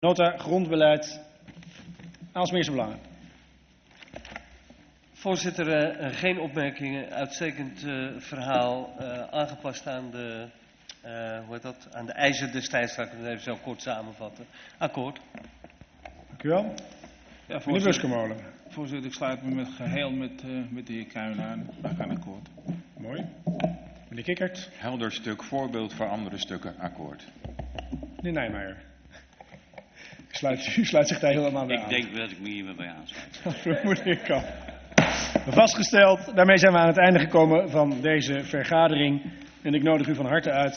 Nota grondbeleid. Aalsmeerse Belangen. Voorzitter, geen opmerkingen. Uitstekend verhaal. Aangepast aan de, aan de eisen destijds. Laat ik het even zo kort samenvatten. Akkoord. Dank u wel. Ja, Meneer Buskemolen. Voorzitter, ik sluit me geheel met de heer Kruijnen aan. Wij gaan akkoord. Mooi. Meneer Kikkert. Helder stuk, voorbeeld voor andere stukken, akkoord. Meneer Nijmeijer. U sluit zich daar helemaal bij aan. Ik denk dat ik me hier bij aansluit. Meneer Kamp. Vastgesteld. Daarmee zijn we aan het einde gekomen van deze vergadering. En ik nodig u van harte uit